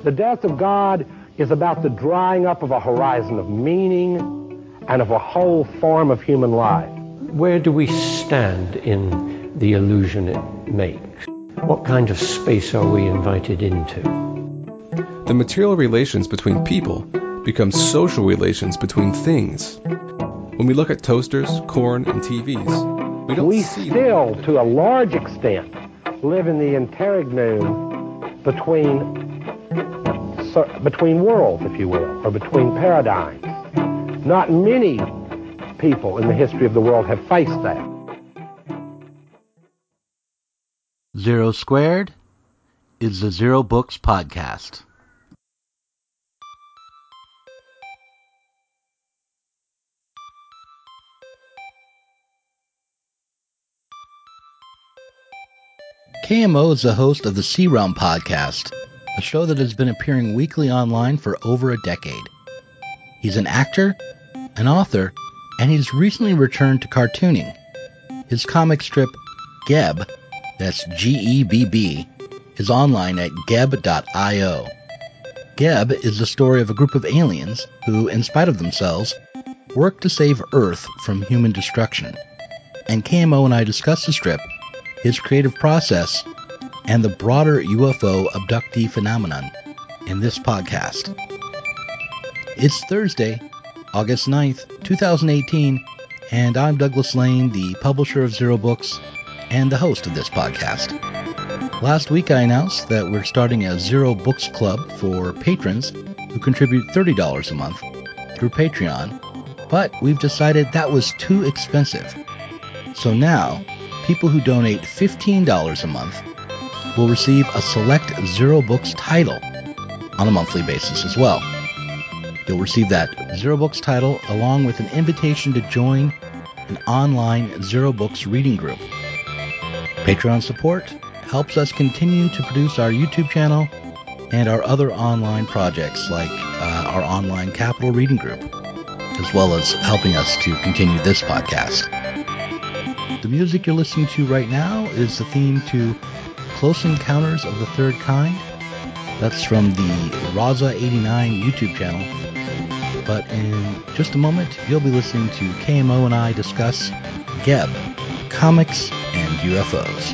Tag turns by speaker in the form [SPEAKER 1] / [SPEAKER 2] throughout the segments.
[SPEAKER 1] The death of God is about the drying up of a horizon of meaning and of a whole form of human life.
[SPEAKER 2] Where do we stand in the illusion it makes? What kind of space are we invited into?
[SPEAKER 3] The material relations between people become social relations between things. When we look at toasters, corn, and TVs, we
[SPEAKER 1] still, to a large extent, live in the interregnum between worlds, if you will, or between paradigms. Not many people in the history of the world have faced that.
[SPEAKER 4] Zero Squared is the Zero Books podcast. KMO is the host of the C-Realm podcast, a show that has been appearing weekly online for over a decade. He's an actor, an author, and he's recently returned to cartooning. His comic strip, Gebb, that's G-E-B-B, is online at gebb.io. Gebb is the story of a group of aliens who, in spite of themselves, work to save Earth from human destruction. And KMO and I discuss the strip, his creative process, and the broader UFO abductee phenomenon in this podcast. It's Thursday, August 9th, 2018, and I'm Douglas Lane, the publisher of Zero Books and the host of this podcast. Last week I announced that we're starting a Zero Books Club for patrons who contribute $30 a month through Patreon, but we've decided that was too expensive. So now, people who donate $15 a month will receive a select Zero Books title on a monthly basis as well. You'll receive that Zero Books title along with an invitation to join an online Zero Books reading group. Patreon support helps us continue to produce our YouTube channel and our other online projects like our online Capital Reading Group, as well as helping us to continue this podcast. The music you're listening to right now is the theme to Close Encounters of the Third Kind. That's from the Raza89 YouTube channel. But in just a moment, you'll be listening to KMO and I discuss Gebb, comics and UFOs.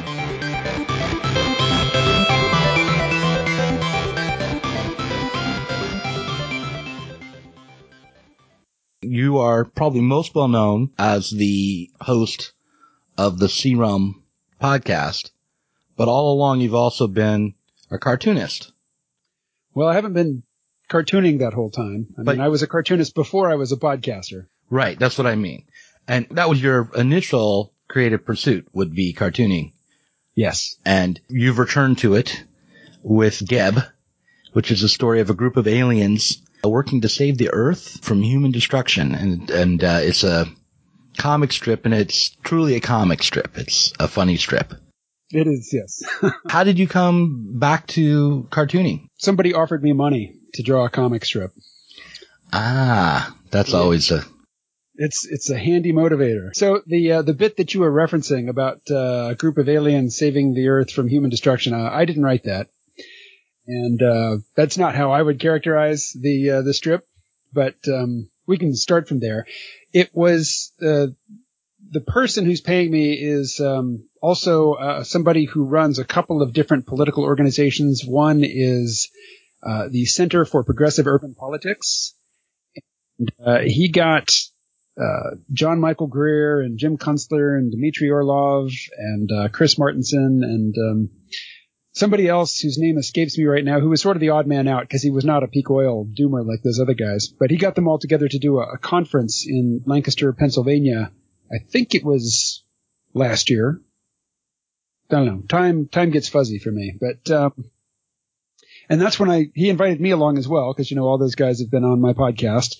[SPEAKER 4] You are probably most well known as the host of the C-Realm podcast, but all along you've also been a cartoonist.
[SPEAKER 5] Well, I haven't been cartooning that whole time. I mean, I was a cartoonist before I was a podcaster.
[SPEAKER 4] Right, that's what I mean. And that was your initial creative pursuit, would be cartooning.
[SPEAKER 5] Yes.
[SPEAKER 4] And you've returned to it with Gebb, which is a story of a group of aliens working to save the Earth from human destruction. And it's a comic strip, and it's truly a comic strip. It's a funny strip.
[SPEAKER 5] It is, yes.
[SPEAKER 4] How did you come back to cartooning?
[SPEAKER 5] Somebody offered me money to draw a comic strip.
[SPEAKER 4] Ah, that's always a...
[SPEAKER 5] It's a handy motivator. So the bit that you were referencing about a group of aliens saving the Earth from human destruction, I didn't write that. And that's not how I would characterize the strip, but we can start from there. It was the person who's paying me is also somebody who runs a couple of different political organizations. One is the Center for Progressive Urban Politics. And, he got John Michael Greer and Jim Kunstler and Dmitry Orlov and Chris Martinson and somebody else whose name escapes me right now, who was sort of the odd man out because he was not a peak oil doomer like those other guys. But he got them all together to do a conference in Lancaster, Pennsylvania. I think it was last year. I don't know. Time gets fuzzy for me. But and that's when he invited me along as well, because, you know, all those guys have been on my podcast.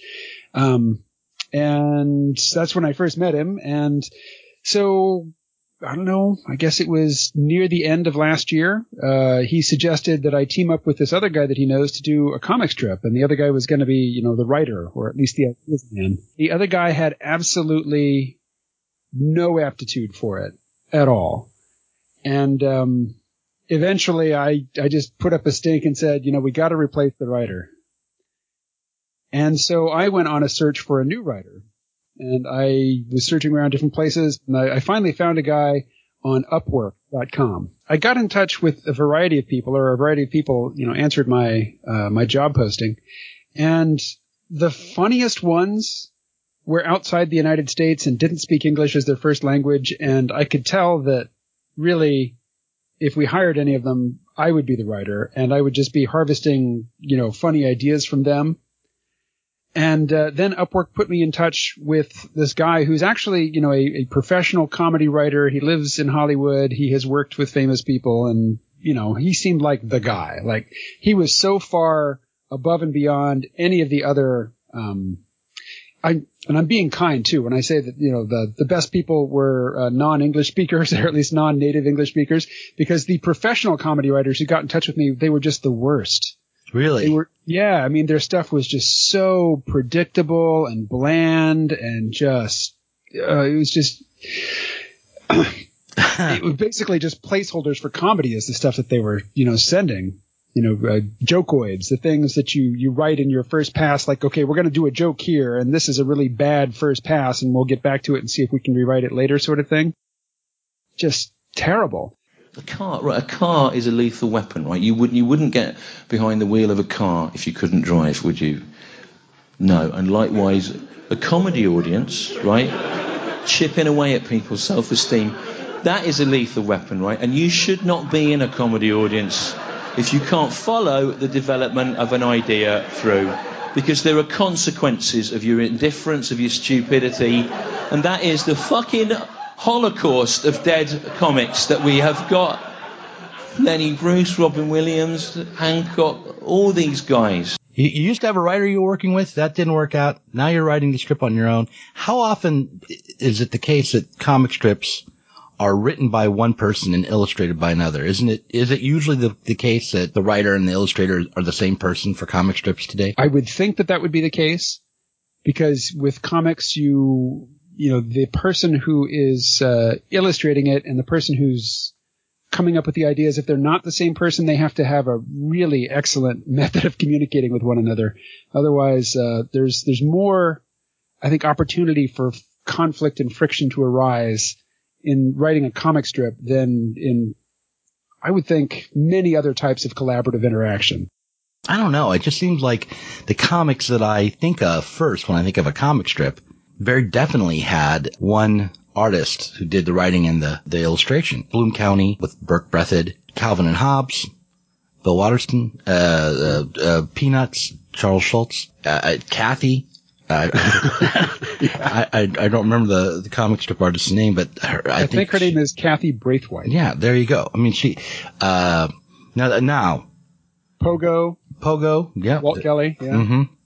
[SPEAKER 5] And that's when I first met him. And so, I don't know, I guess it was near the end of last year. He suggested that I team up with this other guy that he knows to do a comic strip. And the other guy was going to be, you know, the writer, or at least the ideas man. The other guy had absolutely no aptitude for it at all. And eventually I just put up a stink and said, we got to replace the writer. And so I went on a search for a new writer. And I was searching around different places, and I finally found a guy on Upwork.com. I got in touch with a variety of people answered my job posting. And the funniest ones were outside the United States and didn't speak English as their first language. And I could tell that really, if we hired any of them, I would be the writer, and I would just be harvesting, funny ideas from them. And then Upwork put me in touch with this guy who's actually, a professional comedy writer. He lives in Hollywood. He has worked with famous people, and, he seemed like the guy. Like, he was so far above and beyond any of the other and I'm being kind, too, when I say that, the best people were non-English speakers, or at least non-native English speakers, because the professional comedy writers who got in touch with me, they were just the worst.
[SPEAKER 4] Really?
[SPEAKER 5] Their stuff was just so predictable and bland, and just, it was just, it was basically just placeholders for comedy is the stuff that they were, sending. Jokeoids, the things that you write in your first pass, like, okay, we're going to do a joke here, and this is a really bad first pass, and we'll get back to it and see if we can rewrite it later, sort of thing. Just terrible.
[SPEAKER 6] A car is a lethal weapon, right? You wouldn't get behind the wheel of a car if you couldn't drive, would you? No. And likewise, a comedy audience, right? Chipping away at people's self-esteem, that is a lethal weapon, right? And you should not be in a comedy audience if you can't follow the development of an idea through, because there are consequences of your indifference, of your stupidity, and that is the fucking holocaust of dead comics that we have got. Lenny Bruce, Robin Williams, Hancock, all these guys.
[SPEAKER 4] You used to have a writer you were working with. That didn't work out. Now you're writing the strip on your own. How often is it the case that comic strips are written by one person and illustrated by another? Is it usually the case that the writer and the illustrator are the same person for comic strips today?
[SPEAKER 5] I would think that would be the case, because with comics, the person who is illustrating it and the person who's coming up with the ideas, if they're not the same person, they have to have a really excellent method of communicating with one another. Otherwise, there's more, I think, opportunity for conflict and friction to arise in writing a comic strip than in, I would think, many other types of collaborative interaction.
[SPEAKER 4] I don't know. It just seems like the comics that I think of first when I think of a comic strip very definitely had one artist who did the writing and the illustration. Bloom County with Burke Breathed, Calvin and Hobbes, Bill Watterson, Peanuts, Charles Schultz, Kathy. I don't remember the comic strip artist's name, but I think
[SPEAKER 5] her name is Kathy Braithwaite.
[SPEAKER 4] Yeah, there you go. I mean, she now Pogo, yeah,
[SPEAKER 5] Walt Kelly, yeah.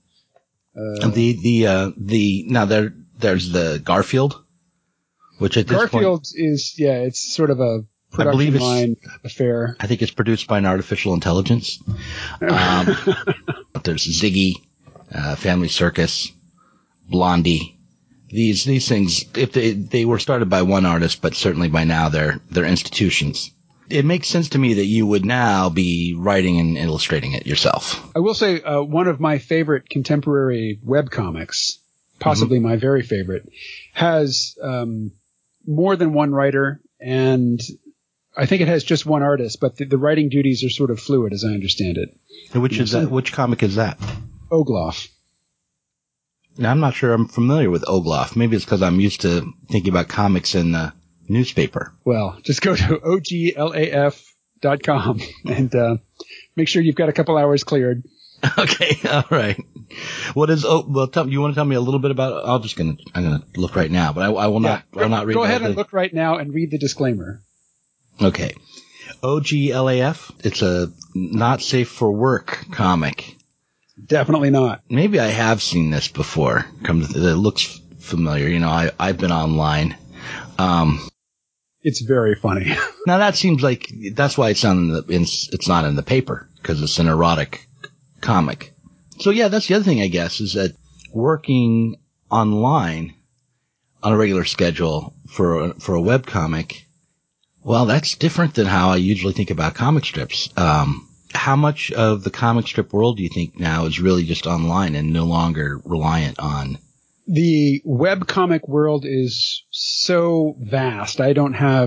[SPEAKER 4] Mm-hmm. Now there's the Garfield, which at this
[SPEAKER 5] Garfield point is it's sort of a production line affair.
[SPEAKER 4] I think it's produced by an artificial intelligence. There's Ziggy, Family Circus, Blondie. These things, if they were started by one artist, but certainly by now they're institutions. It makes sense to me that you would now be writing and illustrating it yourself.
[SPEAKER 5] I will say one of my favorite contemporary webcomics, possibly my very favorite, has more than one writer, and I think it has just one artist, but the writing duties are sort of fluid, as I understand it.
[SPEAKER 4] And which comic is that?
[SPEAKER 5] Ogloff.
[SPEAKER 4] Now, I'm not sure I'm familiar with Ogloff. Maybe it's because I'm used to thinking about comics in the newspaper.
[SPEAKER 5] Well, just go to oglaf.com and make sure you've got a couple hours cleared.
[SPEAKER 4] Okay, all right. What is? You want to tell me a little bit about it? I'm gonna look right now, but I will not. I'll not read.
[SPEAKER 5] Go ahead and look right now and read the disclaimer.
[SPEAKER 4] Okay. OGLAF. It's a not safe for work comic.
[SPEAKER 5] Definitely not.
[SPEAKER 4] Maybe I have seen this before. It looks familiar. I've been online.
[SPEAKER 5] It's very funny.
[SPEAKER 4] Now that seems like that's why it's not in the paper, because it's an erotic comic. So yeah, that's the other thing, I guess, is that working online on a regular schedule for a webcomic Well, that's different than how I usually think about comic strips. How much of the comic strip world do you think now is really just online and no longer reliant on?
[SPEAKER 5] The webcomic world is so vast. I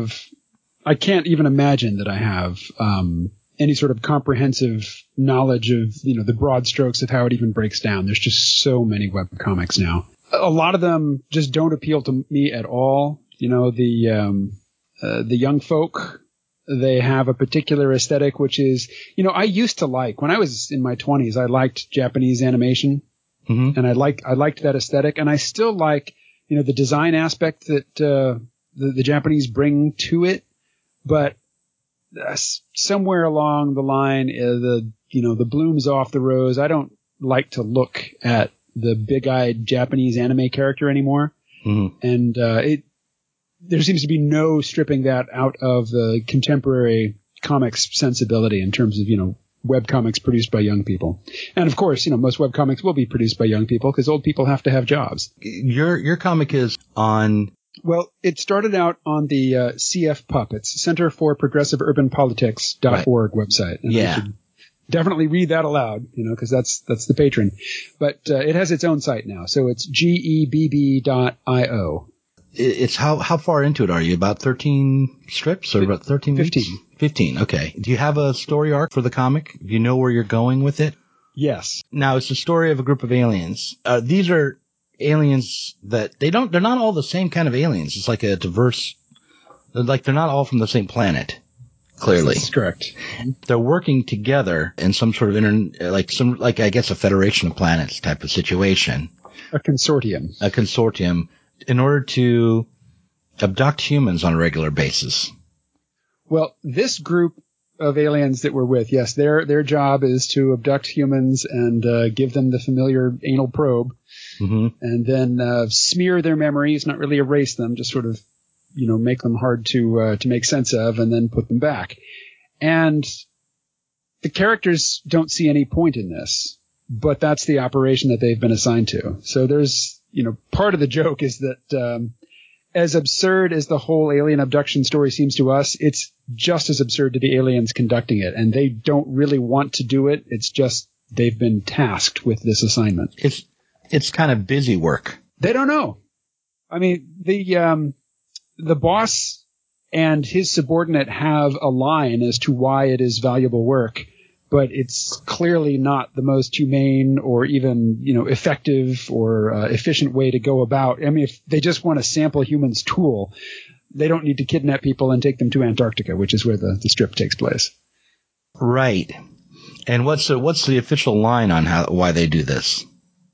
[SPEAKER 5] can't even imagine that I have any sort of comprehensive knowledge of, the broad strokes of how it even breaks down. There's just so many webcomics now. A lot of them just don't appeal to me at all. The young folk, they have a particular aesthetic, which is, I used to when I was in my 20s, I liked Japanese animation. Mm-hmm. And I liked that aesthetic, and I still like, the design aspect that the Japanese bring to it. But somewhere along the line, the bloom's off the rose. I don't like to look at the big-eyed Japanese anime character anymore, and there seems to be no stripping that out of the contemporary comics sensibility in terms of webcomics produced by young people. And of course, most webcomics will be produced by young people because old people have to have jobs.
[SPEAKER 4] Your comic is on...
[SPEAKER 5] Well, it started out on the CF Puppets, Center for Progressive Urban Politics.org website. And I should definitely read that aloud, because that's the patron. But it has its own site now. So it's gebb.io.
[SPEAKER 4] It's how far into it are you? About 13 strips or about 13 weeks? 15, okay. Do you have a story arc for the comic? Do you know where you're going with it?
[SPEAKER 5] Yes.
[SPEAKER 4] Now, it's the story of a group of aliens. These are aliens that they're not all the same kind of aliens. It's like a diverse, they're not all from the same planet, clearly.
[SPEAKER 5] That's correct.
[SPEAKER 4] They're working together in some sort of I guess a federation of planets type of situation.
[SPEAKER 5] A consortium. In order to abduct humans on a regular basis. Well, this group of aliens that we're with, yes, their job is to abduct humans and give them the familiar anal probe, and then smear their memories, not really erase them, just sort of, make them hard to make sense of, and then put them back. And the characters don't see any point in this, but that's the operation that they've been assigned to. So there's, part of the joke is that as absurd as the whole alien abduction story seems to us, it's just as absurd to the aliens conducting it. And they don't really want to do it. It's just they've been tasked with this assignment.
[SPEAKER 4] It's kind of busy work.
[SPEAKER 5] They don't know. I mean, the boss and his subordinate have a line as to why it is valuable work, but it's clearly not the most humane or even, effective or efficient way to go about. I mean, if they just want to sample humans' tool, they don't need to kidnap people and take them to Antarctica, which is where the strip takes place.
[SPEAKER 4] Right. And what's the official line on why they do this?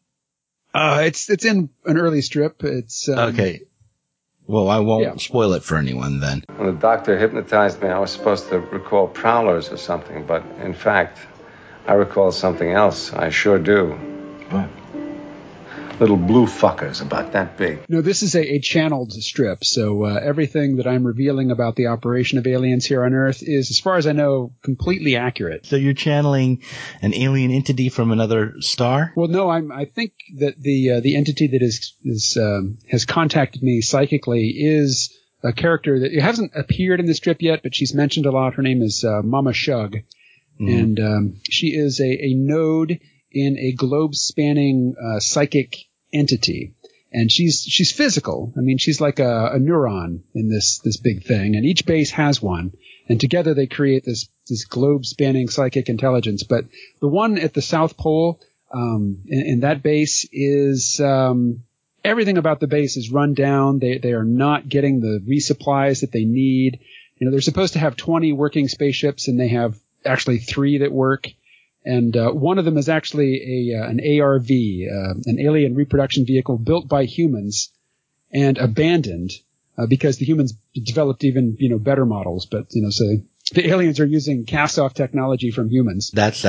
[SPEAKER 5] It's in an early strip. It's
[SPEAKER 4] okay. Well, I won't spoil it for anyone then.
[SPEAKER 7] When the doctor hypnotized me, I was supposed to recall prowlers or something, but in fact, I recall something else. I sure do.
[SPEAKER 8] What? Little blue fuckers about that big.
[SPEAKER 5] No, this is a channeled strip, so everything that I'm revealing about the operation of aliens here on Earth is, as far as I know, completely accurate.
[SPEAKER 4] So you're channeling an alien entity from another star?
[SPEAKER 5] Well, no, I think that the entity that has contacted me psychically is a character that hasn't appeared in the strip yet, but she's mentioned a lot. Her name is Mama Shug, and she is a node in a globe-spanning psychic entity, and she's physical. I mean, she's like a neuron in this big thing, and each base has one, and together they create this globe-spanning psychic intelligence. But the one at the South Pole, in that base is everything about the base is run down. They are not getting the resupplies that they need. They're supposed to have 20 working spaceships, and they have actually 3 that work. And one of them is actually an ARV, an alien reproduction vehicle built by humans and abandoned because the humans developed even better models. But so the aliens are using cast-off technology from humans.
[SPEAKER 4] That's.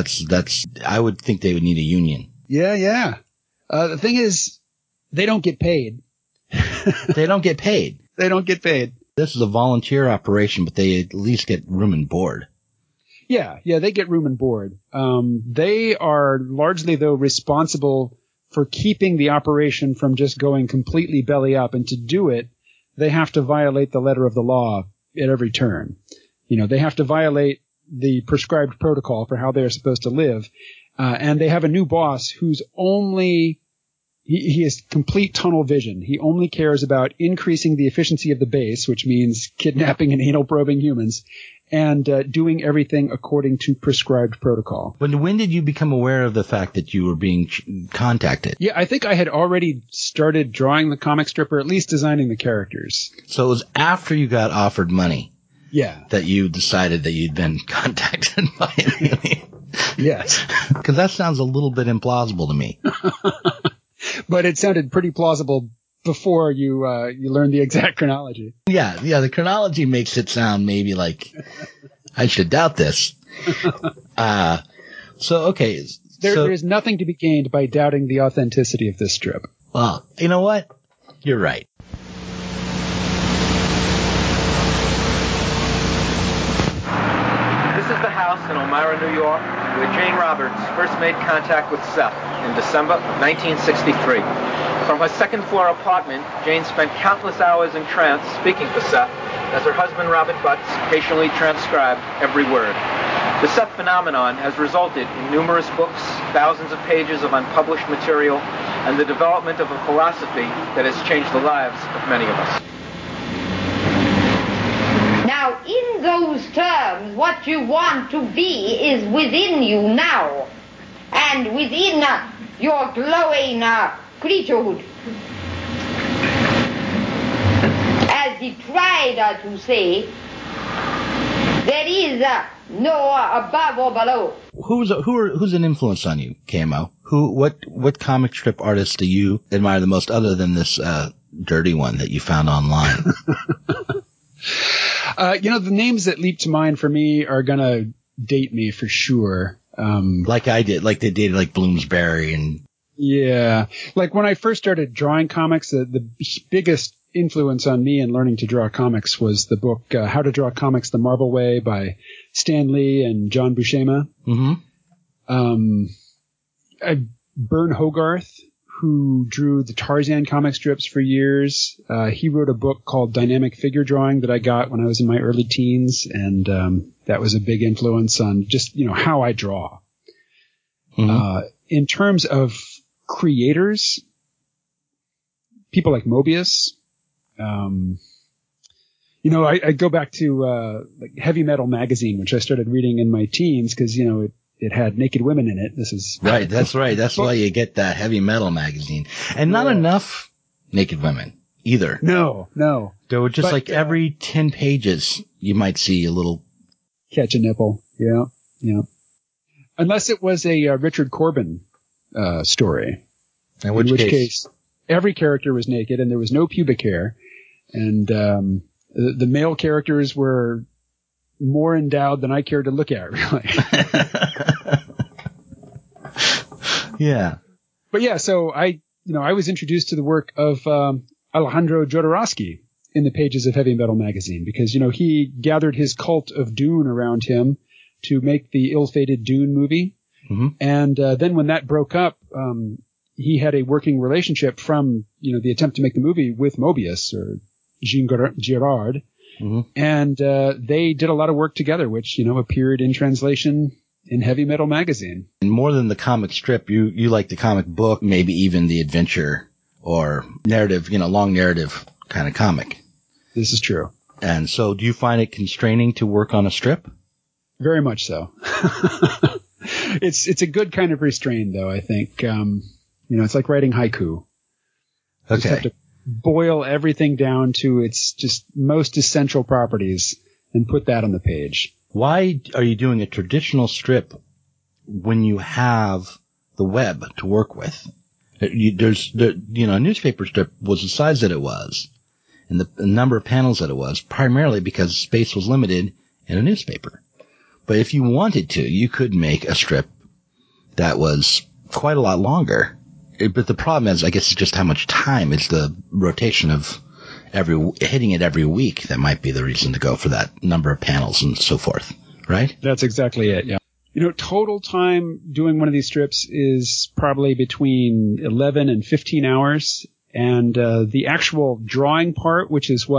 [SPEAKER 4] I would think they would need a union.
[SPEAKER 5] Yeah. The thing is, they don't get paid.
[SPEAKER 4] They don't get paid.
[SPEAKER 5] They don't get paid.
[SPEAKER 4] This is a volunteer operation, but they at least get room and board.
[SPEAKER 5] Yeah, they get room and board. They are largely, though, responsible for keeping the operation from just going completely belly up. And to do it, they have to violate the letter of the law at every turn. You know, they have to violate the prescribed protocol for how they are supposed to live. And they have a new boss who's he has complete tunnel vision. He only cares about increasing the efficiency of the base, which means kidnapping and anal probing humans, and doing everything according to prescribed protocol.
[SPEAKER 4] When did you become aware of the fact that you were being contacted?
[SPEAKER 5] Yeah, I think I had already started drawing the comic strip, or at least designing the characters.
[SPEAKER 4] So it was after you got offered money.
[SPEAKER 5] Yeah.
[SPEAKER 4] That you decided that you'd been contacted by an alien.
[SPEAKER 5] Yes.
[SPEAKER 4] Because that sounds a little bit implausible to me.
[SPEAKER 5] But it sounded pretty plausible before you learned the exact chronology.
[SPEAKER 4] Yeah, the chronology makes it sound maybe like I should doubt this. Okay.
[SPEAKER 5] There is nothing to be gained by doubting the authenticity of this strip.
[SPEAKER 4] Well, you know what? You're right.
[SPEAKER 9] This is the house in Elmira, New York, where Jane Roberts first made contact with Seth in December of 1963. From her second-floor apartment, Jane spent countless hours in trance speaking to Seth as her husband, Robert Butts, patiently transcribed every word. The Seth phenomenon has resulted in numerous books, thousands of pages of unpublished material, and the development of a philosophy that has changed the lives of many of us.
[SPEAKER 10] Now, in those terms, what you want to be is within you now, and within your glowing creaturehood. As he tried to say, there is no above or below.
[SPEAKER 4] Who's an influence on you, KMO? What comic strip artist do you admire the most, other than this dirty one that you found online?
[SPEAKER 5] The names that leap to mind for me are gonna date me for sure.
[SPEAKER 4] Like I did, like they dated like Bloomsbury and.
[SPEAKER 5] Yeah, like when I first started drawing comics, the biggest influence on me in learning to draw comics was the book How to Draw Comics the Marvel Way by Stan Lee and John Buscema. Mm-hmm. Bern Hogarth, who drew the Tarzan comic strips for years. He wrote a book called Dynamic Figure Drawing that I got when I was in my early teens, and that was a big influence on just, how I draw. Mm-hmm. In terms of creators, people like Mobius. I go back to like Heavy Metal magazine, which I started reading in my teens because, it had naked women in it. This is
[SPEAKER 4] right. That's right. That's why you get that Heavy Metal magazine, and not enough naked women either.
[SPEAKER 5] No.
[SPEAKER 4] There were just every 10 pages, you might see a little
[SPEAKER 5] catch a nipple. Yeah. Unless it was a Richard Corbin story,
[SPEAKER 4] in which case
[SPEAKER 5] every character was naked and there was no pubic hair, and the male characters were more endowed than I cared to look at, really.
[SPEAKER 4] Yeah.
[SPEAKER 5] But yeah, so I was introduced to the work of Alejandro Jodorowsky in the pages of Heavy Metal magazine because, he gathered his cult of Dune around him to make the ill-fated Dune movie. Mm-hmm. And then when that broke up, he had a working relationship from, the attempt to make the movie with Mobius or Jean Girard. Mm-hmm. And they did a lot of work together, which, appeared in translation in Heavy Metal magazine.
[SPEAKER 4] And more than the comic strip, you like the comic book, maybe even the adventure or narrative, long narrative kind of comic.
[SPEAKER 5] This is true.
[SPEAKER 4] And so do you find it constraining to work on a strip?
[SPEAKER 5] Very much so. It's a good kind of restraint, though, I think. It's like writing haiku.
[SPEAKER 4] Okay.
[SPEAKER 5] You just have to boil everything down to its just most essential properties and put that on the page.
[SPEAKER 4] Why are you doing a traditional strip when you have the web to work with? A newspaper strip was the size that it was and the number of panels that it was, primarily because space was limited in a newspaper. But if you wanted to, you could make a strip that was quite a lot longer. But the problem is, I guess, it's just how much time. It's the rotation of hitting it every week that might be the reason to go for that number of panels and so forth, right?
[SPEAKER 5] That's exactly it, yeah. Total time doing one of these strips is probably between 11 and 15 hours. And the actual drawing part, which is what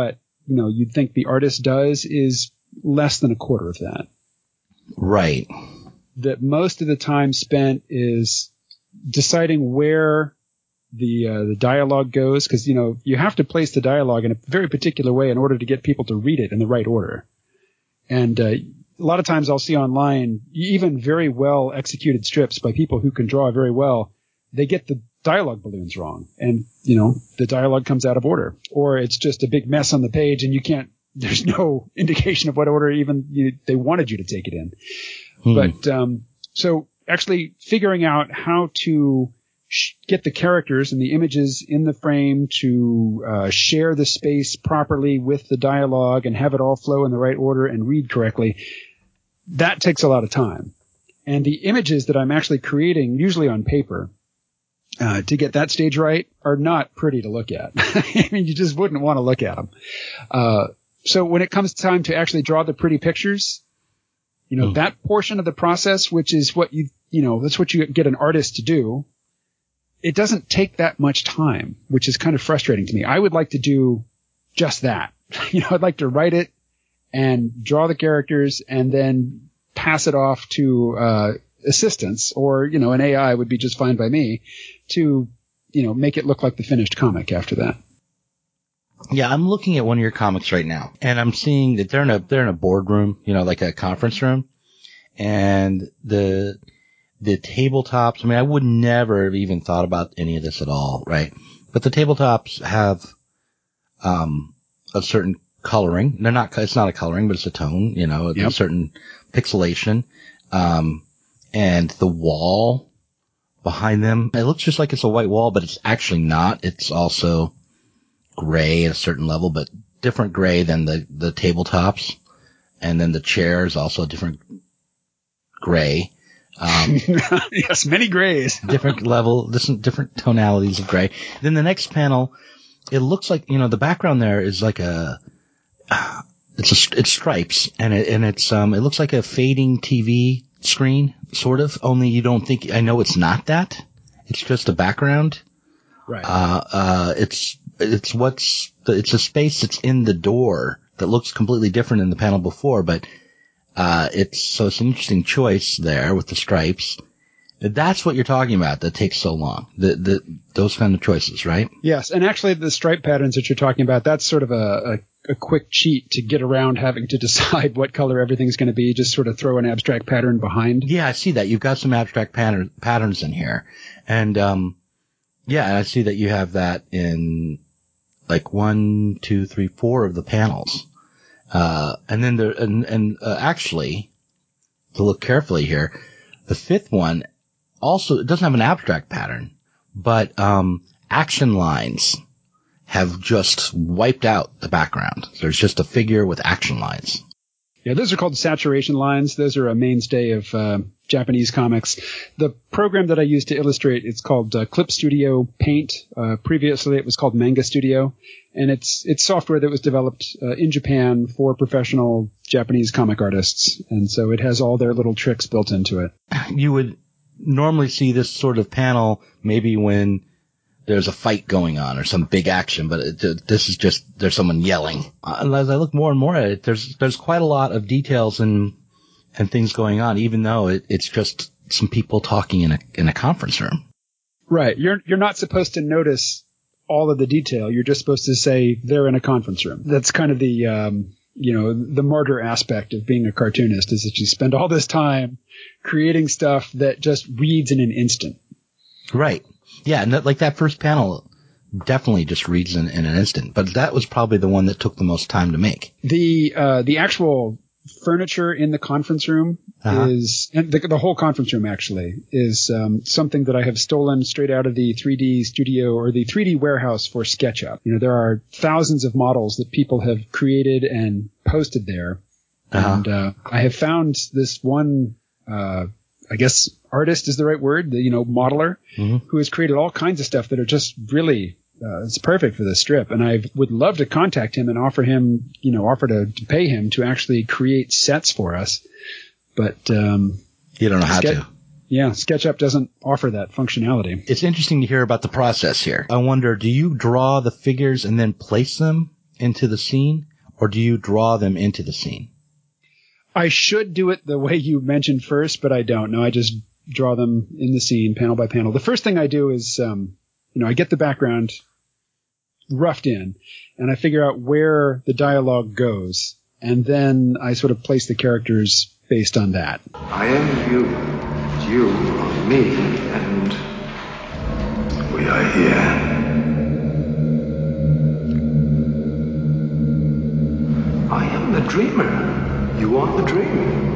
[SPEAKER 5] you'd think the artist does is less than a quarter of that.
[SPEAKER 4] Right.
[SPEAKER 5] That most of the time spent is deciding where the dialogue goes, because you have to place the dialogue in a very particular way in order to get people to read it in the right order. And a lot of times I'll see online even very well executed strips by people who can draw very well. They get the dialogue balloons wrong, and the dialogue comes out of order, or it's just a big mess on the page, and there's no indication of what order even they wanted you to take it in. But so actually figuring out how to get the characters and the images in the frame to share the space properly with the dialogue and have it all flow in the right order and read correctly, that takes a lot of time. And the images that I'm actually creating, usually on paper, to get that stage right, are not pretty to look at. I mean, you just wouldn't want to look at them. So when it comes time to actually draw the pretty pictures, that portion of the process, which is what that's what you get an artist to do, it doesn't take that much time, which is kind of frustrating to me. I would like to do just that. I'd like to write it and draw the characters and then pass it off to assistants, or an AI would be just fine by me to make it look like the finished comic after that.
[SPEAKER 4] Yeah, I'm looking at one of your comics right now, and I'm seeing that they're in a boardroom, like a conference room, and the tabletops. I mean, I would never have even thought about any of this at all, right? But the tabletops have a certain coloring. It's not a coloring, but it's a tone. Yep. A certain pixelation, and the wall behind them, it looks just like it's a white wall, but it's actually not. It's also gray at a certain level, but different gray than the tabletops. And then the chair is also a different gray.
[SPEAKER 5] Yes, many grays.
[SPEAKER 4] Different level, different tonalities of gray. Then the next panel, it looks like, the background there is like it's stripes, and it looks like a fading TV screen, sort of, only you don't think, I know it's not that. It's just a background.
[SPEAKER 5] Right.
[SPEAKER 4] It's a space that's in the door that looks completely different than the panel before, but it's an interesting choice there with the stripes. That's what you're talking about that takes so long. Those kind of choices, right?
[SPEAKER 5] Yes, and actually the stripe patterns that you're talking about, that's sort of a quick cheat to get around having to decide what color everything's going to be. Just sort of throw an abstract pattern behind.
[SPEAKER 4] Yeah, I see that. You've got some abstract patterns in here. And I see that you have that in like 1, 2, 3, 4 of the panels. And then actually, to look carefully here, the fifth one also, it doesn't have an abstract pattern, but action lines have just wiped out the background. There's just a figure with action lines.
[SPEAKER 5] Yeah, those are called saturation lines. Those are a mainstay of Japanese comics. The program that I use to illustrate, it's called Clip Studio Paint. Previously, it was called Manga Studio, and it's software that was developed in Japan for professional Japanese comic artists, and so it has all their little tricks built into it.
[SPEAKER 4] You would normally see this sort of panel maybe when there's a fight going on or some big action, but this is just, there's someone yelling. And as I look more and more at it, there's quite a lot of details and things going on, even though it's just some people talking in a conference room.
[SPEAKER 5] Right. You're not supposed to notice all of the detail. You're just supposed to say they're in a conference room. That's kind of the, the martyr aspect of being a cartoonist, is that you spend all this time creating stuff that just reads in an instant.
[SPEAKER 4] Right. Yeah, and that first panel definitely just reads in an instant, but that was probably the one that took the most time to make.
[SPEAKER 5] The actual furniture in the conference room is, and the whole conference room actually, is something that I have stolen straight out of the 3D studio or the 3D warehouse for SketchUp. There are thousands of models that people have created and posted there, and I have found this one, I guess artist is the right word, modeler, who has created all kinds of stuff that are just really, it's perfect for this strip. And I would love to contact him and offer to pay him to actually create sets for us. But,
[SPEAKER 4] you don't know how to.
[SPEAKER 5] Yeah, SketchUp doesn't offer that functionality.
[SPEAKER 4] It's interesting to hear about the process here. I wonder, do you draw the figures and then place them into the scene? or do you draw them into the scene?
[SPEAKER 5] I should do it the way you mentioned first, but I don't. No, I just draw them in the scene, panel by panel. The first thing I do is, I get the background roughed in, and I figure out where the dialogue goes, and then I sort of place the characters based on that.
[SPEAKER 8] I am you, you are me, and we are here. I am the dreamer. You are the dream.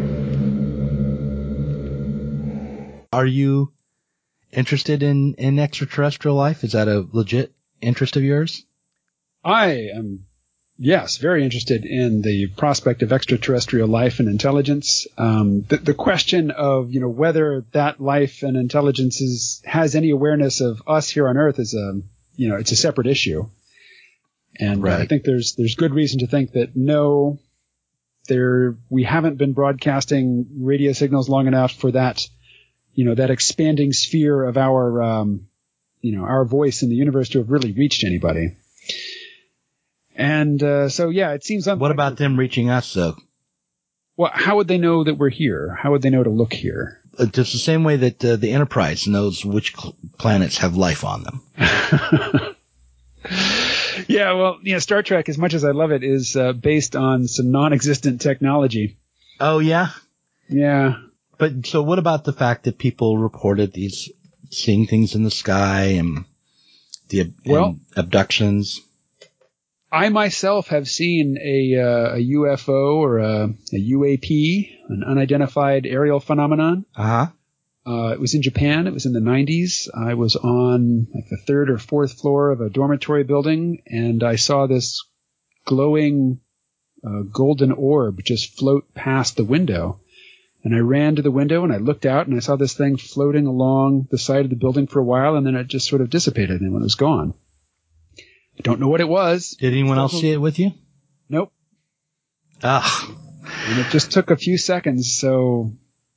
[SPEAKER 4] Are you interested in extraterrestrial life? Is that a legit interest of yours?
[SPEAKER 5] I am, yes, very interested in the prospect of extraterrestrial life and intelligence. The question of, whether that life and intelligence has any awareness of us here on Earth is it's a separate issue. And
[SPEAKER 4] right.
[SPEAKER 5] I think there's good reason to think that no, we haven't been broadcasting radio signals long enough for that, that expanding sphere of our, our voice in the universe to have really reached anybody. And it seems unlikely.
[SPEAKER 4] What about them reaching us, though?
[SPEAKER 5] Well, how would they know that we're here? How would they know to look here?
[SPEAKER 4] Just the same way that the Enterprise knows which planets have life on them.
[SPEAKER 5] Yeah, well, Star Trek, as much as I love it, is based on some non-existent technology.
[SPEAKER 4] Oh, yeah?
[SPEAKER 5] Yeah.
[SPEAKER 4] But so what about the fact that people reported seeing things in the sky and and abductions?
[SPEAKER 5] I myself have seen a UFO or a UAP, an unidentified aerial phenomenon.
[SPEAKER 4] Uh-huh.
[SPEAKER 5] It was in Japan. It was in the 90s. I was on the 3rd or 4th floor of a dormitory building, and I saw this glowing golden orb just float past the window. And I ran to the window and I looked out and I saw this thing floating along the side of the building for a while, and then it just sort of dissipated and it was gone. I don't know what it was.
[SPEAKER 4] Did anyone else see it with you?
[SPEAKER 5] Nope.
[SPEAKER 4] Ah.
[SPEAKER 5] And it just took a few seconds, so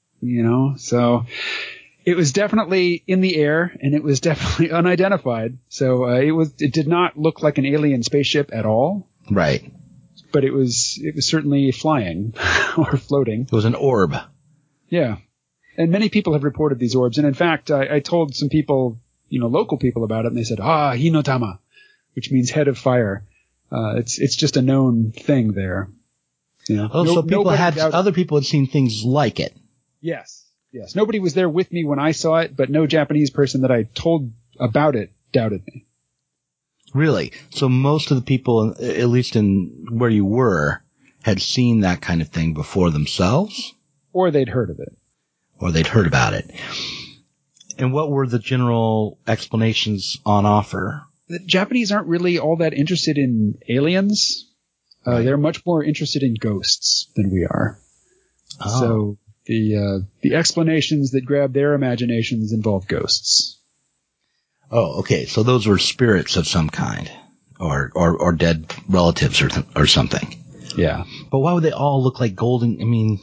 [SPEAKER 5] it was definitely in the air and it was definitely unidentified. So it did not look like an alien spaceship at all.
[SPEAKER 4] Right.
[SPEAKER 5] But it was certainly flying or floating.
[SPEAKER 4] It was an orb.
[SPEAKER 5] Yeah. And many people have reported these orbs. And in fact, I told some people, local people about it, and they said, Hinotama, which means head of fire. It's just a known thing there.
[SPEAKER 4] So other people had seen things like it.
[SPEAKER 5] Yes. Nobody was there with me when I saw it, but no Japanese person that I told about it doubted me.
[SPEAKER 4] Really? So most of the people, at least in where you were, had seen that kind of thing before themselves?
[SPEAKER 5] Or they'd heard of it.
[SPEAKER 4] Or they'd heard about it. And what were the general explanations on offer?
[SPEAKER 5] The Japanese aren't really all that interested in aliens. Right. They're much more interested in ghosts than we are.
[SPEAKER 4] Oh.
[SPEAKER 5] So the explanations that grab their imaginations involve ghosts.
[SPEAKER 4] Oh, okay. So those were spirits of some kind, or dead relatives or something.
[SPEAKER 5] Yeah.
[SPEAKER 4] But why would they all look like golden? I mean,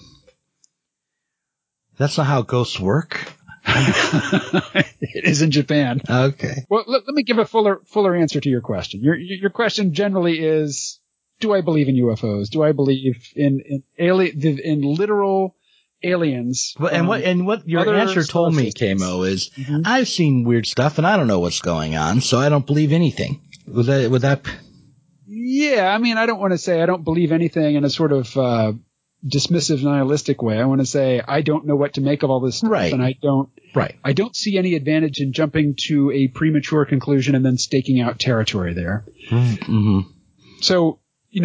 [SPEAKER 4] that's not how ghosts work.
[SPEAKER 5] It is in Japan.
[SPEAKER 4] Okay.
[SPEAKER 5] Well, let me give a fuller answer to your question. Your question generally is, do I believe in UFOs? Do I believe in literal aliens?
[SPEAKER 4] Well, and what your answer told me, Kamo, is I've seen weird stuff and I don't know what's going on, so I don't believe anything. Would that?
[SPEAKER 5] Yeah, I mean, I don't want to say I don't believe anything in a sort of dismissive, nihilistic way. I want to say I don't know what to make of all this stuff,
[SPEAKER 4] right.
[SPEAKER 5] And I don't see any advantage in jumping to a premature conclusion and then staking out territory there.
[SPEAKER 4] Mm-hmm.
[SPEAKER 5] So,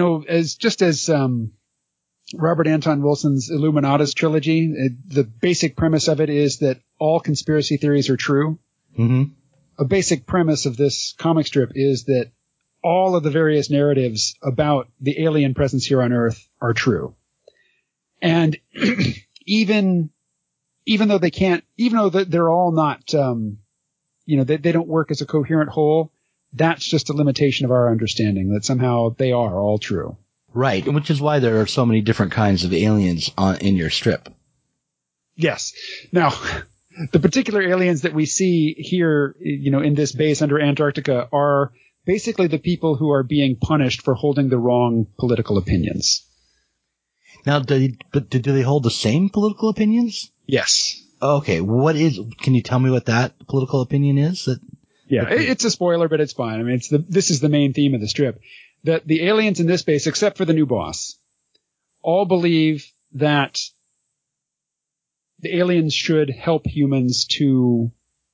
[SPEAKER 5] as Robert Anton Wilson's Illuminatus trilogy, the basic premise of it is that all conspiracy theories are true.
[SPEAKER 4] Mm-hmm.
[SPEAKER 5] A basic premise of this comic strip is that all of the various narratives about the alien presence here on Earth are true. And even though they're all not, they don't work as a coherent whole, that's just a limitation of our understanding, that somehow they are all true.
[SPEAKER 4] Right, which is why there are so many different kinds of aliens in your strip.
[SPEAKER 5] Yes. Now, the particular aliens that we see here, in this base under Antarctica are basically the people who are being punished for holding the wrong political opinions.
[SPEAKER 4] Now, do they hold the same political opinions?
[SPEAKER 5] Yes.
[SPEAKER 4] Okay, can you tell me what that political opinion is?
[SPEAKER 5] It's a spoiler, but it's fine. I mean, this is the main theme of the strip. That the aliens in this base, except for the new boss, all believe that the aliens should help humans to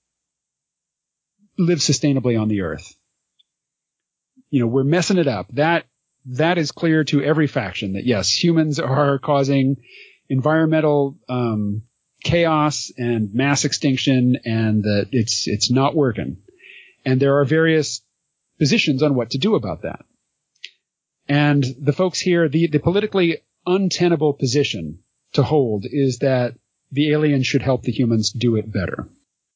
[SPEAKER 5] live sustainably on the Earth. We're messing it up. That is clear to every faction that, yes, humans are causing environmental chaos and mass extinction, and that it's not working. And there are various positions on what to do about that. And the folks here, the politically untenable position to hold is that the aliens should help the humans do it better.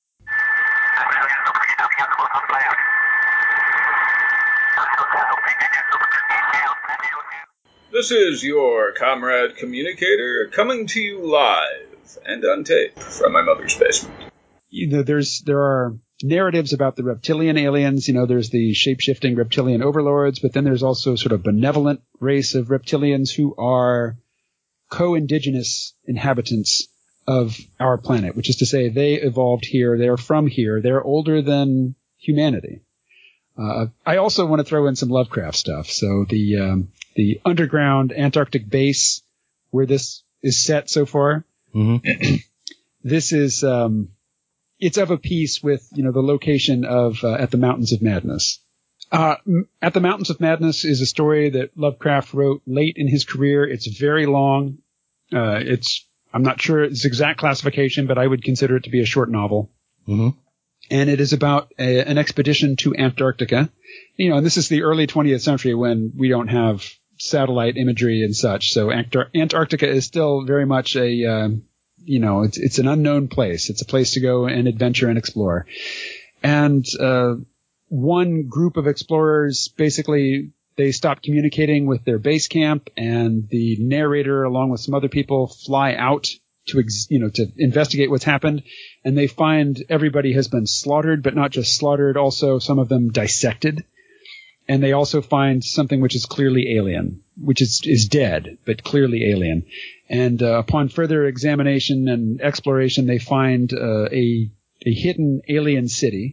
[SPEAKER 11] This is your comrade communicator coming to you live and on tape from my mother's basement.
[SPEAKER 5] There are narratives about the reptilian aliens. There's the shape-shifting reptilian overlords, but then there's also sort of benevolent race of reptilians who are co-indigenous inhabitants of our planet, which is to say they evolved here, they're from here, they're older than humanity. I also want to throw in some Lovecraft stuff. So the underground Antarctic base where this is set so far, this is it's of a piece with the location of At the Mountains of Madness. At the Mountains of Madness is a story that Lovecraft wrote late in his career. It's very long. I'm not sure its exact classification, but I would consider it to be a short novel. Mm-hmm. And it is about an expedition to Antarctica. And this is the early 20th century when we don't have satellite imagery and such. So Antarctica is still very much it's an unknown place. It's a place to go and adventure and explore. And one group of explorers, basically, they stop communicating with their base camp, and the narrator, along with some other people, fly out to investigate what's happened. And they find everybody has been slaughtered, but not just slaughtered, also some of them dissected. And they also find something which is clearly alien, which is dead, but clearly alien. And upon further examination and exploration, they find a hidden alien city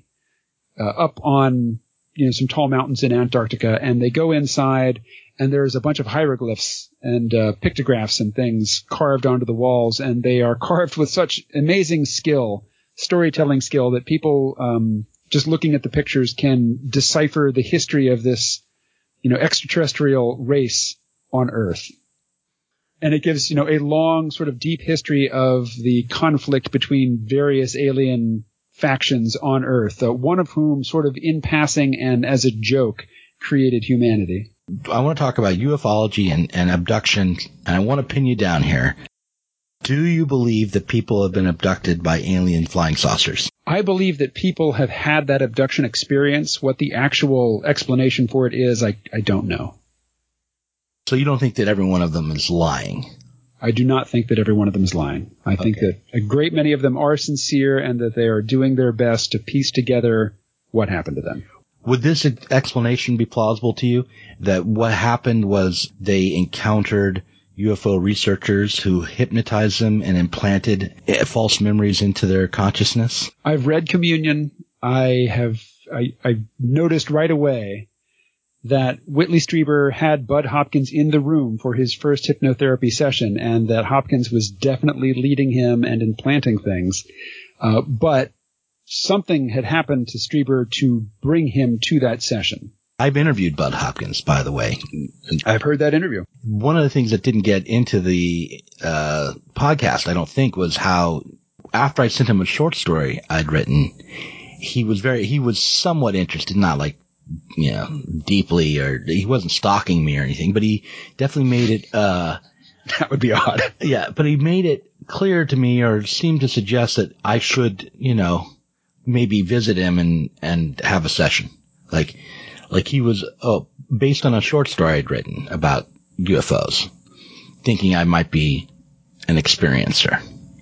[SPEAKER 5] up on some tall mountains in Antarctica. And they go inside, and there's a bunch of hieroglyphs and pictographs and things carved onto the walls. And they are carved with such amazing skill, storytelling skill, that people just looking at the pictures can decipher the history of this extraterrestrial race on Earth. And it gives, a long sort of deep history of the conflict between various alien factions on Earth, one of whom sort of in passing and as a joke created humanity.
[SPEAKER 4] I want to talk about ufology and abduction, and I want to pin you down here. Do you believe that people have been abducted by alien flying saucers?
[SPEAKER 5] I believe that people have had that abduction experience. What the actual explanation for it is, I don't know. So
[SPEAKER 4] you don't think that every one of them is lying?
[SPEAKER 5] I do not think that every one of them is lying. I think that a great many of them are sincere and that they are doing their best to piece together what happened to them.
[SPEAKER 4] Would this explanation be plausible to you? That what happened was they encountered UFO researchers who hypnotized them and implanted false memories into their consciousness?
[SPEAKER 5] I've read Communion. I noticed right away that Whitley Strieber had Bud Hopkins in the room for his first hypnotherapy session, and that Hopkins was definitely leading him and implanting things. But something had happened to Strieber to bring him to that session.
[SPEAKER 4] I've interviewed Bud Hopkins, by the way.
[SPEAKER 5] I've heard that interview.
[SPEAKER 4] One of the things that didn't get into the podcast, I don't think, was how after I sent him a short story I'd written, he was somewhat interested, not like, deeply, or he wasn't stalking me or anything, but he definitely made it,
[SPEAKER 5] that would be odd.
[SPEAKER 4] Yeah, but he made it clear to me, or seemed to suggest that I should, maybe visit him and have a session. Like he was, based on a short story I'd written about UFOs, thinking I might be an experiencer.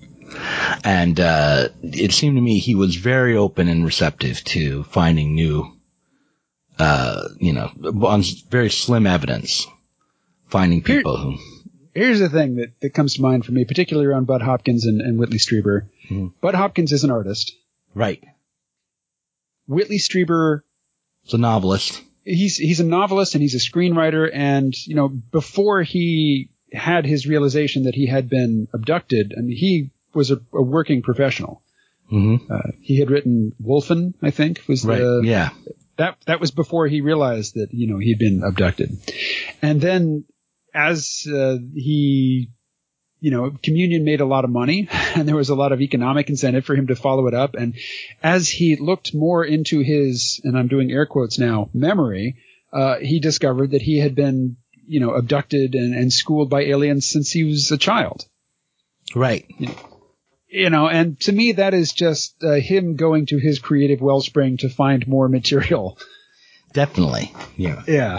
[SPEAKER 4] And, it seemed to me he was very open and receptive to finding new on very slim evidence, finding people
[SPEAKER 5] Here's the thing that comes to mind for me, particularly around Bud Hopkins and Whitley Strieber. Mm-hmm. Bud Hopkins is an artist.
[SPEAKER 4] Right.
[SPEAKER 5] Whitley Strieber
[SPEAKER 4] is a novelist.
[SPEAKER 5] He's a novelist and he's a screenwriter. And, before he had his realization that he had been abducted, I mean, he was a working professional. Mm-hmm. He had written Wolfen, I think, was
[SPEAKER 4] yeah.
[SPEAKER 5] That was before he realized that, he'd been abducted. And then as he, Communion made a lot of money and there was a lot of economic incentive for him to follow it up. And as he looked more into his, and I'm doing air quotes now, memory, he discovered that he had been, abducted and schooled by aliens since he was a child.
[SPEAKER 4] Right.
[SPEAKER 5] And to me, that is just him going to his creative wellspring to find more material.
[SPEAKER 4] Definitely. Yeah.
[SPEAKER 5] Yeah.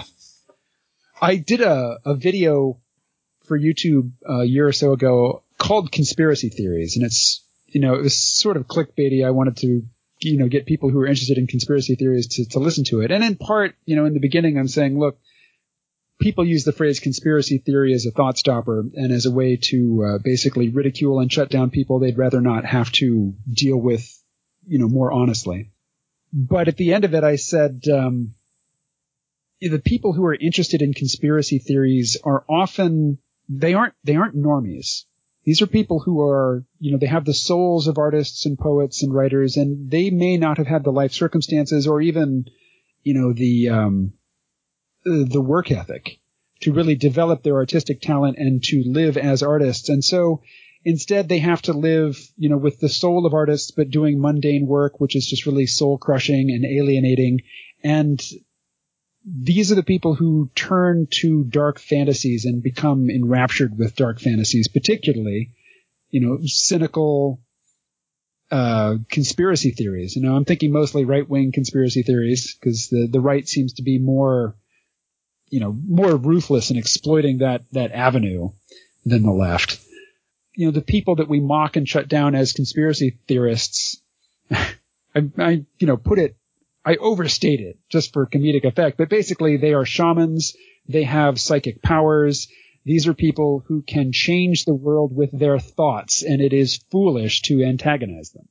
[SPEAKER 5] I did a video for YouTube a year or so ago called Conspiracy Theories. And it's, it was sort of clickbaity. I wanted to, get people who are interested in conspiracy theories to listen to it. And in part, in the beginning, I'm saying, look, people use the phrase conspiracy theory as a thought stopper and as a way to basically ridicule and shut down people they'd rather not have to deal with, more honestly. But at the end of it, I said, the people who are interested in conspiracy theories are often, they aren't normies. These are people who are, they have the souls of artists and poets and writers, and they may not have had the life circumstances or even, the work ethic to really develop their artistic talent and to live as artists. And so instead they have to live, with the soul of artists, but doing mundane work, which is just really soul crushing and alienating. And these are the people who turn to dark fantasies and become enraptured with dark fantasies, particularly, cynical, conspiracy theories. I'm thinking mostly right-wing conspiracy theories because the right seems to be more ruthless in exploiting that avenue than the left. The people that we mock and shut down as conspiracy theorists, I overstate it just for comedic effect, but basically they are shamans. They have psychic powers. These are people who can change the world with their thoughts, and it is foolish to antagonize them.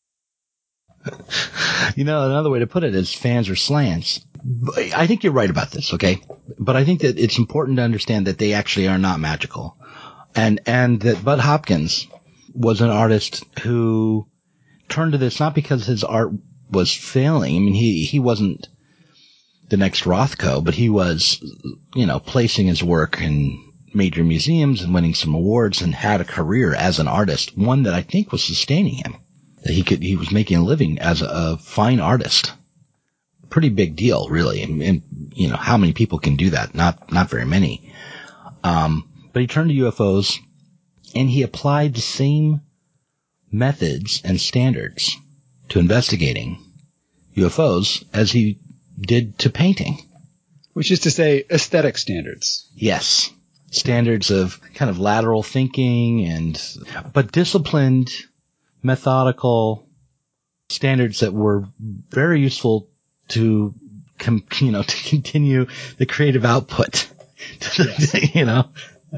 [SPEAKER 4] Another way to put it is fans are slants. I think you're right about this, okay? But I think that it's important to understand that they actually are not magical. And that Bud Hopkins was an artist who turned to this not because his art was failing. I mean, he wasn't the next Rothko, but he was, placing his work in major museums and winning some awards and had a career as an artist, one that I think was sustaining him. That he was making a living as a fine artist. Pretty big deal, really. And how many people can do that? Not very many. But he turned to UFOs and he applied the same methods and standards to investigating UFOs as he did to painting.
[SPEAKER 5] Which is to say aesthetic standards.
[SPEAKER 4] Yes. Standards of kind of lateral thinking but disciplined, methodical standards that were very useful to continue the creative output. Yes.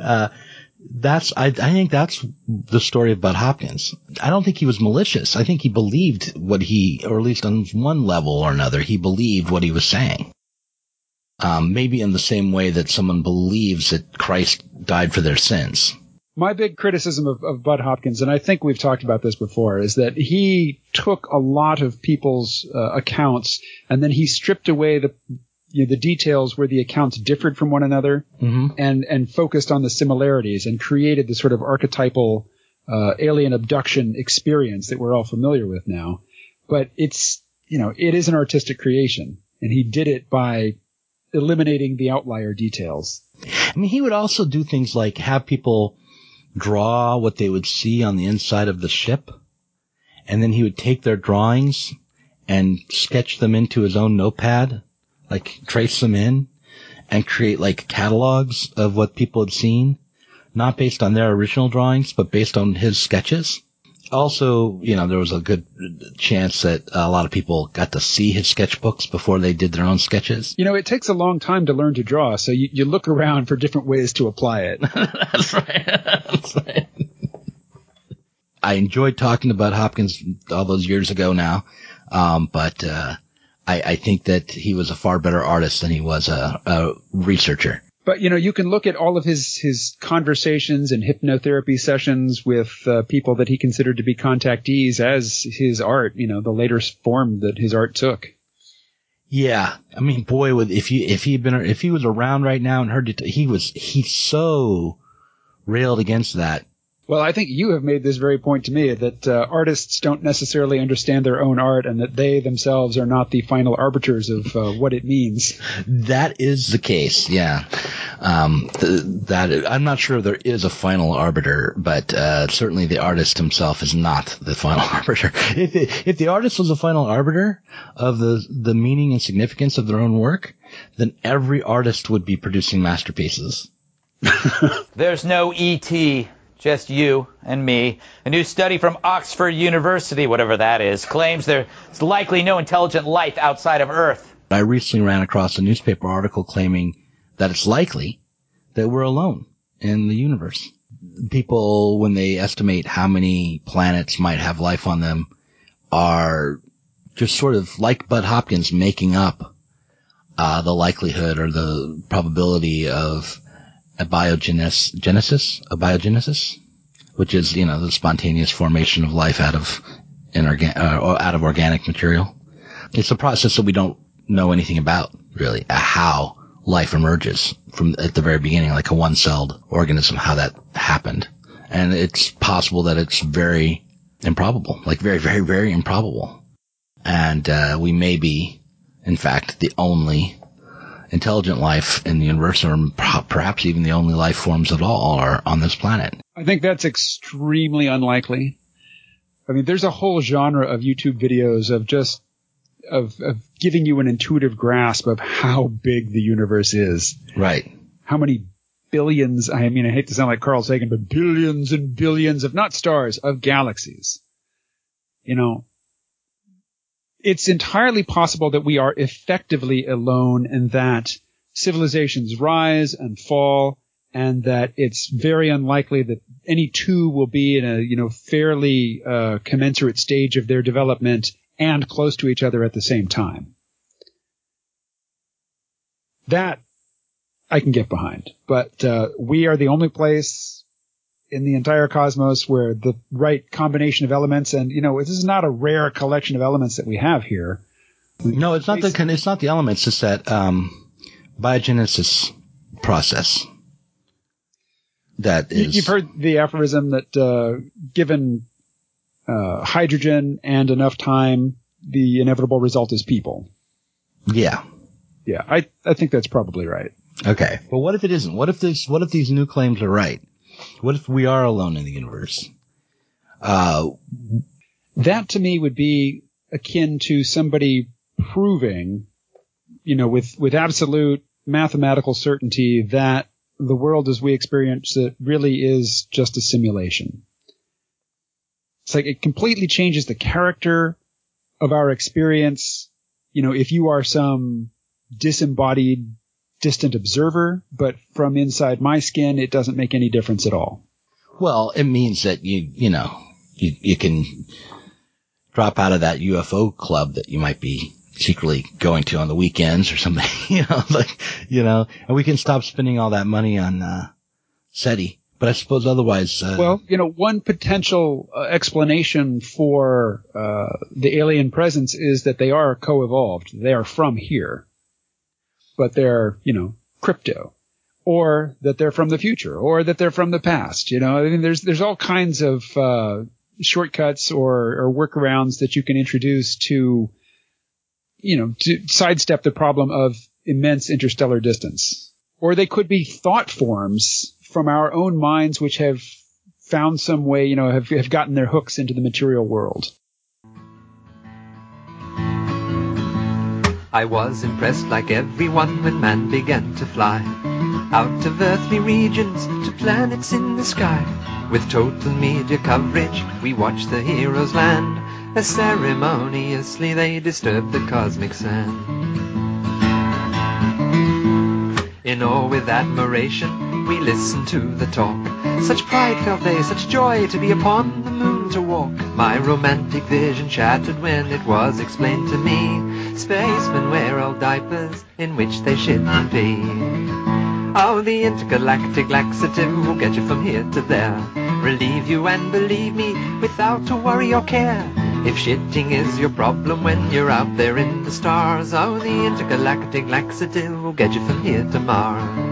[SPEAKER 4] I think that's the story of Bud Hopkins. I don't think he was malicious. I think he believed or at least on one level or another, he believed what he was saying. Maybe in the same way that someone believes that Christ died for their sins.
[SPEAKER 5] My big criticism of Bud Hopkins, and I think we've talked about this before, is that he took a lot of people's accounts and then he stripped away the details where the accounts differed from one another, mm-hmm. and focused on the similarities and created the sort of archetypal alien abduction experience that we're all familiar with now. But it is an artistic creation, and he did it by eliminating the outlier details.
[SPEAKER 4] I mean, he would also do things like have people draw what they would see on the inside of the ship, and then he would take their drawings and sketch them into his own notepad, like trace them in and create like catalogs of what people had seen, not based on their original drawings, but based on his sketches. Also, there was a good chance that a lot of people got to see his sketchbooks before they did their own sketches.
[SPEAKER 5] It takes a long time to learn to draw, so you look around for different ways to apply it.
[SPEAKER 4] That's right. I enjoyed talking about Hopkins all those years ago now, but I think that he was a far better artist than he was a researcher.
[SPEAKER 5] But, you can look at all of his conversations and hypnotherapy sessions with people that he considered to be contactees as his art, the later form that his art took.
[SPEAKER 4] Yeah. I mean, boy, if he was around right now and heard it, he so railed against that.
[SPEAKER 5] Well, I think you have made this very point to me that artists don't necessarily understand their own art and that they themselves are not the final arbiters of what it means.
[SPEAKER 4] That is the case, yeah. I'm not sure there is a final arbiter, but certainly the artist himself is not the final arbiter. If the artist was the final arbiter of the meaning and significance of their own work, then every artist would be producing masterpieces.
[SPEAKER 12] There's no E.T., just you and me. A new study from Oxford University, whatever that is, claims there's likely no intelligent life outside of Earth.
[SPEAKER 4] I recently ran across a newspaper article claiming that it's likely that we're alone in the universe. People, when they estimate how many planets might have life on them, are just sort of like Bud Hopkins making up the likelihood or the probability of abiogenesis, which is, the spontaneous formation of life out of organic material. It's a process that we don't know anything about, really, how life emerges from at the very beginning, like a one-celled organism, how that happened. And it's possible that it's very improbable, like very, very, very improbable. And we may be, in fact, the only intelligent life in the universe, or perhaps even the only life forms at all are on this planet.
[SPEAKER 5] I think that's extremely unlikely. I mean, there's a whole genre of YouTube videos of just of giving you an intuitive grasp of how big the universe is.
[SPEAKER 4] Right.
[SPEAKER 5] How many billions, I hate to sound like Carl Sagan, but billions and billions of not stars, of galaxies. It's entirely possible that we are effectively alone and that civilizations rise and fall, and that it's very unlikely that any two will be in a, fairly commensurate stage of their development and close to each other at the same time. That I can get behind. But we are the only place in the entire cosmos where the right combination of elements, and this is not a rare collection of elements that we have here.
[SPEAKER 4] No, it's not the elements. It's that biogenesis process. That is.
[SPEAKER 5] You've heard the aphorism that given hydrogen and enough time, the inevitable result is people.
[SPEAKER 4] Yeah.
[SPEAKER 5] Yeah, I think that's probably right.
[SPEAKER 4] Okay, but what if it isn't? What if these new claims are right? What if we are alone in the universe?
[SPEAKER 5] That to me would be akin to somebody proving, with absolute mathematical certainty that the world as we experience it really is just a simulation. It's like it completely changes the character of our experience. If you are some disembodied distant observer, but from inside my skin, it doesn't make any difference at all.
[SPEAKER 4] Well, it means that you can drop out of that UFO club that you might be secretly going to on the weekends or something, and we can stop spending all that money on SETI. But I suppose otherwise.
[SPEAKER 5] One potential explanation for the alien presence is that they are co-evolved. They are from here. But they're, crypto, or that they're from the future, or that they're from the past. There's all kinds of shortcuts or workarounds that you can introduce to sidestep the problem of immense interstellar distance. Or they could be thought forms from our own minds which have found some way, have gotten their hooks into the material world.
[SPEAKER 13] I was impressed like everyone when man began to fly out of earthly regions to planets in the sky. With total media coverage, we watch the heroes land, as ceremoniously they disturb the cosmic sand. In awe with admiration, we listen to the talk. Such pride felt they, such joy to be upon the moon to walk. My romantic vision shattered when it was explained to me. Spacemen wear old diapers in which they shit and pee. Oh, the intergalactic laxative will get you from here to there. Relieve you and believe me without a worry or care. If shitting is your problem when you're out there in the stars, oh, the intergalactic laxative will get you from here to Mars.